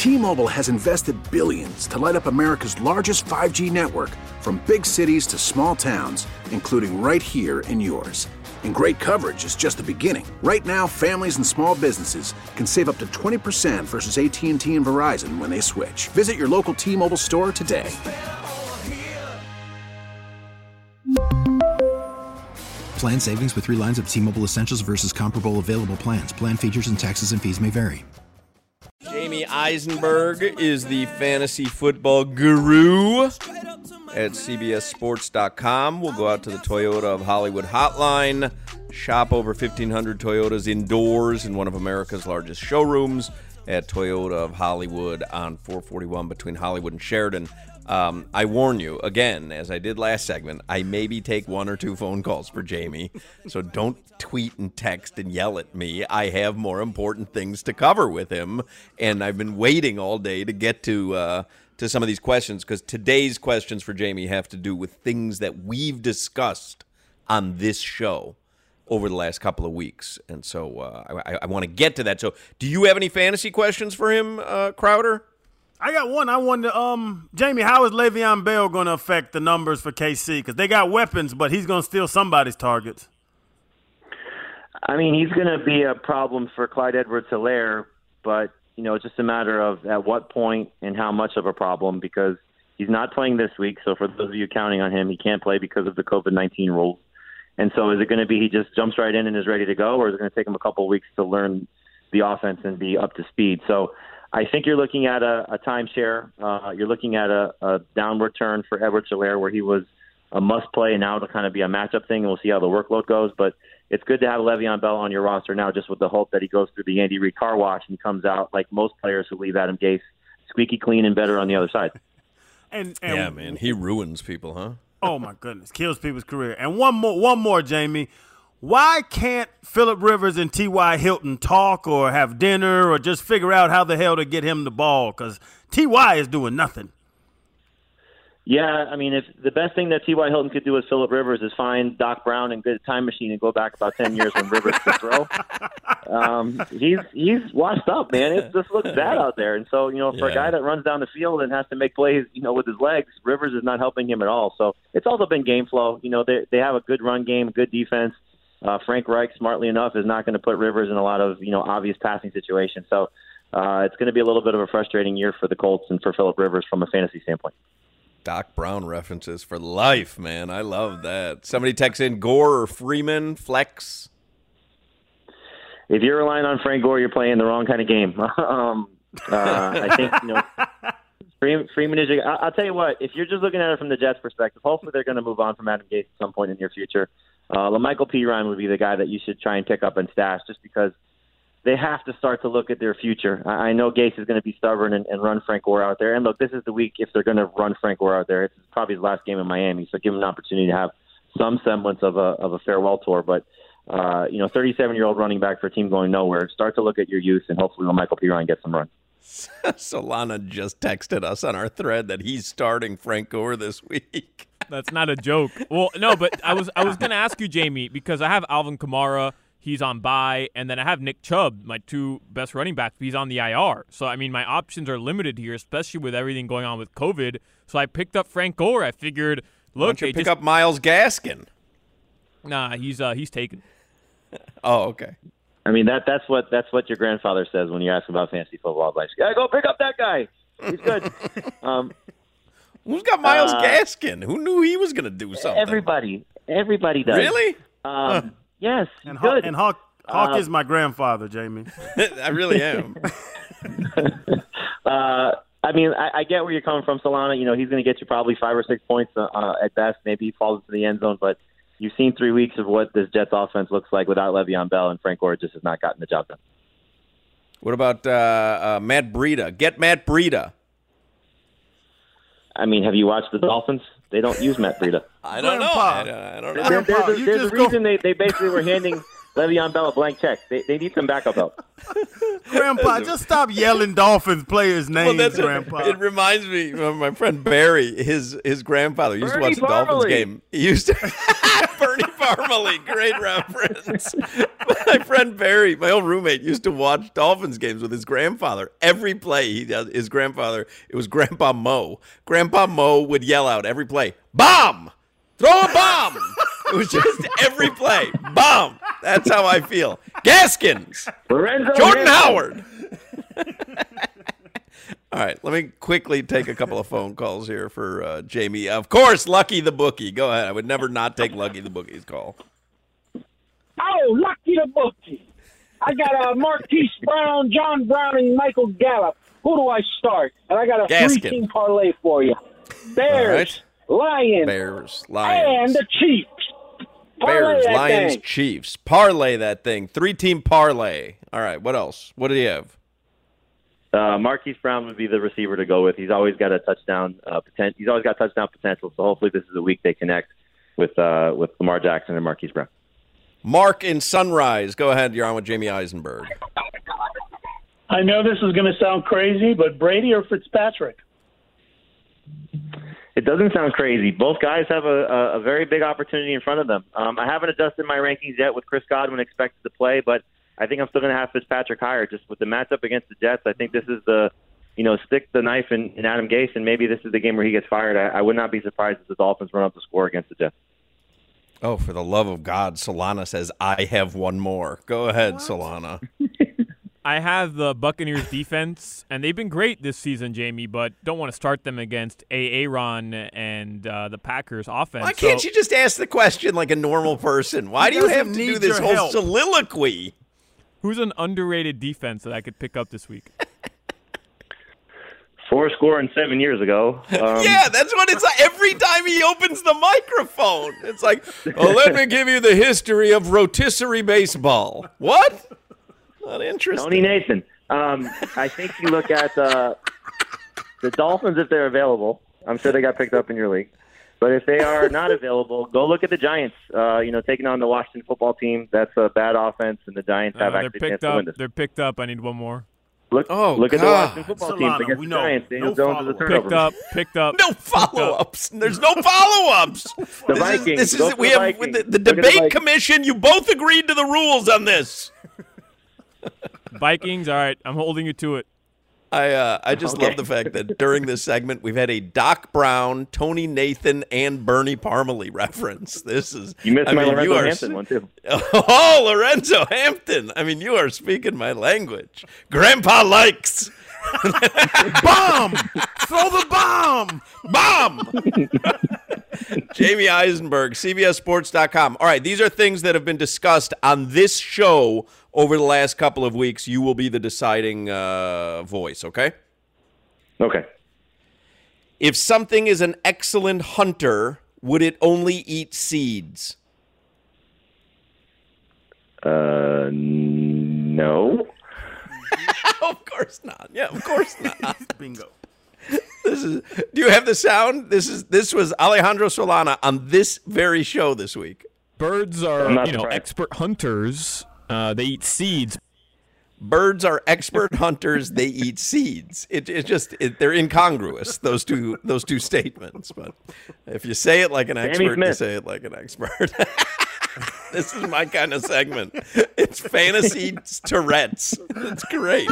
T-Mobile has invested billions to light up America's largest 5G network, from big cities to small towns, including right here in yours. And great coverage is just the beginning. Right now, families and small businesses can save up to 20% versus AT&T and Verizon when they switch. Visit your local T-Mobile store today. Plan savings with 3 lines of T-Mobile Essentials versus comparable available plans. Plan features and taxes and fees may vary. Jamie Eisenberg is the fantasy football guru at CBSSports.com. We'll go out to the Toyota of Hollywood hotline, shop over 1,500 Toyotas indoors in one of America's largest showrooms at Toyota of Hollywood on 441 between Hollywood and Sheridan. I warn you, again, as I did last segment, I maybe take 1 or 2 phone calls for Jamie, so don't tweet and text and yell at me. I have more important things to cover with him, and I've been waiting all day to get to some of these questions, because today's questions for Jamie have to do with things that we've discussed on this show over the last couple of weeks, and so I want to get to that. So do you have any fantasy questions for him, Crowder? I got one. I wonder, Jamie, how is Le'Veon Bell going to affect the numbers for KC? Because they got weapons, but he's going to steal somebody's targets. I mean, he's going to be a problem for Clyde Edwards-Helaire, but, it's just a matter of at what point and how much of a problem, because he's not playing this week. So for those of you counting on him, he can't play because of the COVID-19 rules. And so is it going to be he just jumps right in and is ready to go, or is it going to take him a couple of weeks to learn the offense and be up to speed? So I think you're looking at a timeshare. You're looking at a downward turn for Edwards-Helaire, where he was a must-play, and now it'll kind of be a matchup thing, and we'll see how the workload goes. But it's good to have Le'Veon Bell on your roster now, just with the hope that he goes through the Andy Reid car wash and comes out like most players who leave Adam Gase, squeaky clean and better on the other side. And yeah, man, he ruins people, huh? Oh my goodness, kills people's career. And one more, Jamie. Why can't Phillip Rivers and T.Y. Hilton talk or have dinner or just figure out how the hell to get him the ball? Because T.Y. is doing nothing. Yeah, I mean, if the best thing that T.Y. Hilton could do with Phillip Rivers is find Doc Brown and get a time machine and go back about 10 years when Rivers could throw. He's washed up, man. It just looks bad out there. And so, for a guy that runs down the field and has to make plays, with his legs, Rivers is not helping him at all. So it's also been game flow. They have a good run game, good defense. Frank Reich, smartly enough, is not going to put Rivers in a lot of, obvious passing situations. So it's going to be a little bit of a frustrating year for the Colts and for Phillip Rivers from a fantasy standpoint. Doc Brown references for life, man. I love that. Somebody texts in Gore or Freeman, flex. If you're relying on Frank Gore, you're playing the wrong kind of game. I think, Freeman is – I'll tell you what, if you're just looking at it from the Jets' perspective, hopefully they're going to move on from Adam Gase at some point in the near future. LaMichael Pirine would be the guy that you should try and pick up and stash, just because they have to start to look at their future. I know Gase is going to be stubborn and run Frank Gore out there. And look, this is the week if they're going to run Frank Gore out there. It's probably his last game in Miami, so give him an opportunity to have some semblance of a farewell tour. But 37-year-old running back for a team going nowhere. Start to look at your youth, and hopefully LaMichael Pirine gets some run. Solana just texted us on our thread that he's starting Frank Gore this week. That's not a joke. Well, no, but I was going to ask you, Jamie, because I have Alvin Kamara. He's on bye, and then I have Nick Chubb, my 2 best running backs. He's on the IR. So, I mean, my options are limited here, especially with everything going on with COVID. So I picked up Frank Gore. I figured, look, why don't you pick up Myles Gaskin? Nah, he's taken. Oh, okay. I mean, that's what your grandfather says when you ask about fantasy football advice. Yeah, go pick up that guy. He's good. Who's got Myles Gaskin? Who knew he was going to do something? Everybody does. Really? Yes, and good. And Hawk is my grandfather, Jamie. I really am. I mean, I get where you're coming from, Solana. He's going to get you probably 5 or 6 points at best. Maybe he falls into the end zone, but you've seen 3 weeks of what this Jets offense looks like without Le'Veon Bell, and Frank Gore just has not gotten the job done. What about Matt Breida? Get Matt Breida. I mean, have you watched the Dolphins? They don't use Matt Breida. I don't know. I don't know. There's a reason they basically were handing Le'Veon Bell a blank check. They need some backup help. Grandpa, just stop yelling Dolphins players' names, Grandpa. It reminds me of my friend Barry. His grandfather used to watch the Dolphins game. He used to Bernie Parmalee, great reference. My friend Barry, my old roommate, used to watch Dolphins games with his grandfather. Every play, his grandfather, it was Grandpa Mo. Grandpa Mo would yell out every play, "Bomb! Throw a bomb!" It was just every play, bomb. That's how I feel. Gaskins, Lorenzo Jordan Hampton. Howard. All right, let me quickly take a couple of phone calls here for Jamie. Of course, Lucky the Bookie. Go ahead. I would never not take Lucky the Bookie's call. Oh, Lucky the Bookie. I got Marquise Brown, John Brown, and Michael Gallup. Who do I start? And I got a Gaskin. 3-team parlay for you. Bears, Lions, Bears, and Lions. the Chiefs. Parlay Bears, that Lions, thing. Chiefs. Parlay that thing. 3-team parlay. All right, what else? What do you have? Marquise Brown would be the receiver to go with. He's always got a touchdown potential. He's always got touchdown potential. So hopefully this is a week they connect with Lamar Jackson and Marquise Brown. Mark in Sunrise. Go ahead. You're on with Jamie Eisenberg. I know this is going to sound crazy, but Brady or Fitzpatrick? It doesn't sound crazy. Both guys have a very big opportunity in front of them. I haven't adjusted my rankings yet with Chris Godwin expected to play, but I think I'm still going to have Fitzpatrick higher. Just with the matchup against the Jets, I think this is the, stick the knife in Adam Gase, and maybe this is the game where he gets fired. I would not be surprised if the Dolphins run up the score against the Jets. Oh, for the love of God, Solana says, I have one more. Go ahead, Solana. I have the Buccaneers defense, and they've been great this season, Jamie, but don't want to start them against Aaron and the Packers offense. Why can't you just ask the question like a normal person? Why do you have to do this whole soliloquy? Who's an underrated defense that I could pick up this week? 4-7 years ago. Yeah, that's what it's like. Every time he opens the microphone, it's like, oh, let me give you the history of rotisserie baseball. What? Not interesting. Tony Nathan. I think you look at the Dolphins if they're available. I'm sure they got picked up in your league. But if they are not available, go look at the Giants. Taking on the Washington football team. That's a bad offense, and the Giants have actually a chance to win this. They're picked up. I need one more. Look at the Washington football team Solana, against we the know. Giants. Daniel No Jones is a follow-up. turnover. Picked up. No follow-ups. There's no follow-ups. The Vikings. Go for We the have Vikings. the Look at the debate Vikings. commission. You both agreed to the rules on this. Vikings, all right. I'm holding you to it. I just love the fact that during this segment we've had a Doc Brown, Tony Nathan, and Bernie Parmalee reference. This is You missed my Lorenzo Hampton one, too. Oh, Lorenzo Hampton. I mean, you are speaking my language. Grandpa likes. Bomb! Throw the bomb! Bomb! Jamie Eisenberg, CBSSports.com. All right, these are things that have been discussed on this show over the last couple of weeks. You will be the deciding voice, okay? Okay. If something is an excellent hunter, would it only eat seeds? No. Of course not. Yeah, of course not. Bingo. Do you have the sound? This was Alejandro Solana on this very show this week. Birds I'm are, not surprised. expert hunters. They eat seeds. Birds are expert hunters. They eat seeds. They're incongruous, those two statements. But if you say it like an expert, you say it like an expert. This is my kind of segment. It's fantasy Tourette's. It's great.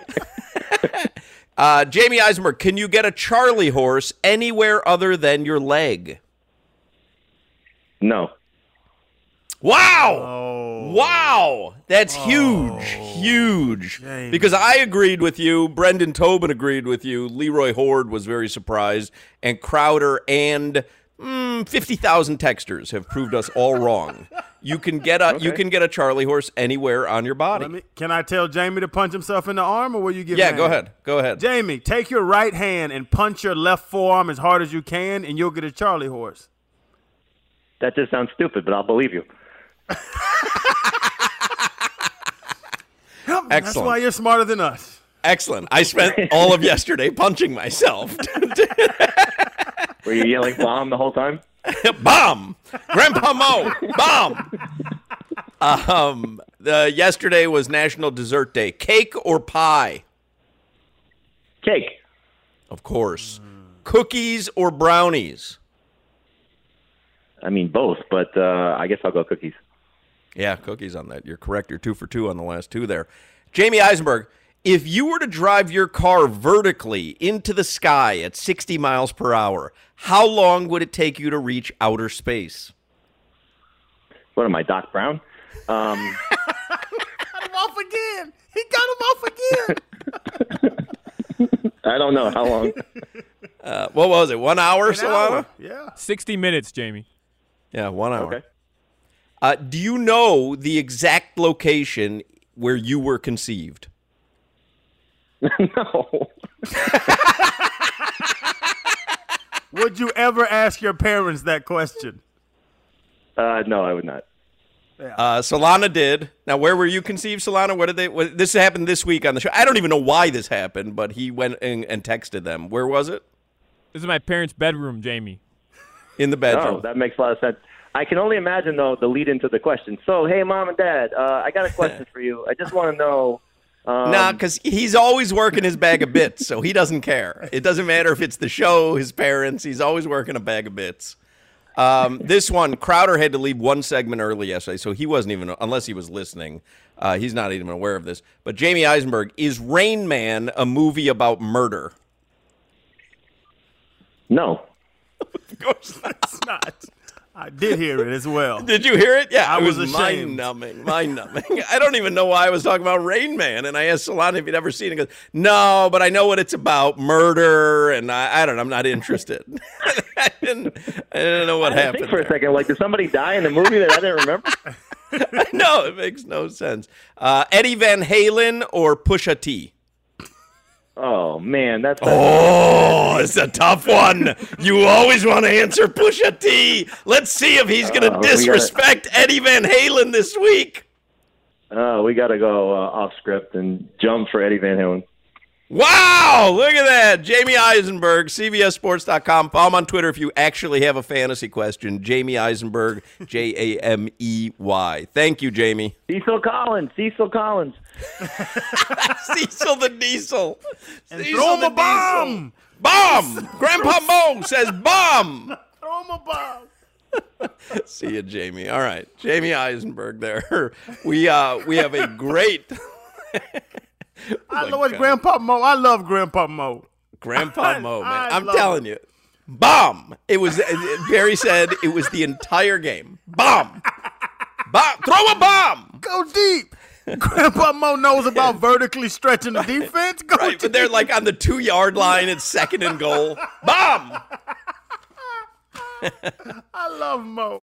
Jamie Eisenberg, can you get a Charlie horse anywhere other than your leg? No. Wow! Oh. Wow! That's huge. Jamie. Because I agreed with you. Brendan Tobin agreed with you. Leroy Horde was very surprised. And Crowder and 50,000 texters have proved us all wrong. You can get a Charlie horse anywhere on your body. Can I tell Jamie to punch himself in the arm, or will you give Yeah, me go ahead. Jamie, take your right hand and punch your left forearm as hard as you can, and you'll get a Charlie horse. That just sounds stupid, but I'll believe you. Excellent. That's why you're smarter than us. Excellent. I spent all of yesterday punching myself. Were you yelling bomb the whole time? Bomb! Grandpa Mo! Bomb! Yesterday was National Dessert Day. Cake or pie? Cake. Of course. Cookies or brownies? I mean, both, but I guess I'll go cookies. Yeah, cookies on that. You're correct. You're 2 for 2 on the last two there. Jamie Eisenberg, if you were to drive your car vertically into the sky at 60 miles per hour, how long would it take you to reach outer space? What am I, Doc Brown? Got him off again. He got him off again. I don't know. How long? What was it, 1 hour, Solana? Yeah. 60 minutes, Jamie. Yeah, 1 hour. Okay. Do you know the exact location where you were conceived? No. Would you ever ask your parents that question? No, I would not. Solana did. Now, where were you conceived, Solana? This happened this week on the show. I don't even know why this happened, but he went and texted them. Where was it? This is my parents' bedroom, Jamie. In the bedroom. Oh, that makes a lot of sense. I can only imagine, though, the lead into the question. So, hey, Mom and Dad, I got a question for you. I just want to know. Nah, because he's always working his bag of bits, so he doesn't care. It doesn't matter if it's the show, his parents. He's always working a bag of bits. This one, Crowder had to leave one segment early yesterday, so he wasn't even, unless he was listening, he's not even aware of this. But Jamie Eisenberg, is Rain Man a movie about murder? No. Of course not. It's not. I did hear it as well. Did you hear it? Yeah, I it was was ashamed. mind-numbing. I don't even know why I was talking about Rain Man, and I asked Solana if he'd ever seen it. He goes, no, but I know what it's about, murder, and I don't know, I'm not interested. I didn't know what happened Think for a second, like, did somebody die in the movie that I didn't remember? No, it makes no sense. Eddie Van Halen or Pusha T? Oh, man, that's... Oh, it's a tough one. You always want to answer Pusha T. Let's see if he's going to disrespect Eddie Van Halen this week. We got to go off script and jump for Eddie Van Halen. Wow, look at that. Jamie Eisenberg, CBSSports.com. Follow him on Twitter if you actually have a fantasy question. Jamie Eisenberg, Jamey. Thank you, Jamie. Cecil Collins. Cecil the Diesel. And Cecil throw him the a bomb. Diesel. Bomb. Grandpa Mo says bomb. Throw him a bomb. See you, Jamie. All right, Jamie Eisenberg there. We have a great... I love Grandpa Mo. I love Grandpa Mo. Grandpa Mo, man. I'm telling you. Bomb. It was, Barry said it was the entire game. Bomb. Bomb. Throw a bomb. Go deep. Grandpa Mo knows about vertically stretching the defense. Go right, deep. but they're like on the 2-yard line. It's 2nd and goal. Bomb. I love Mo.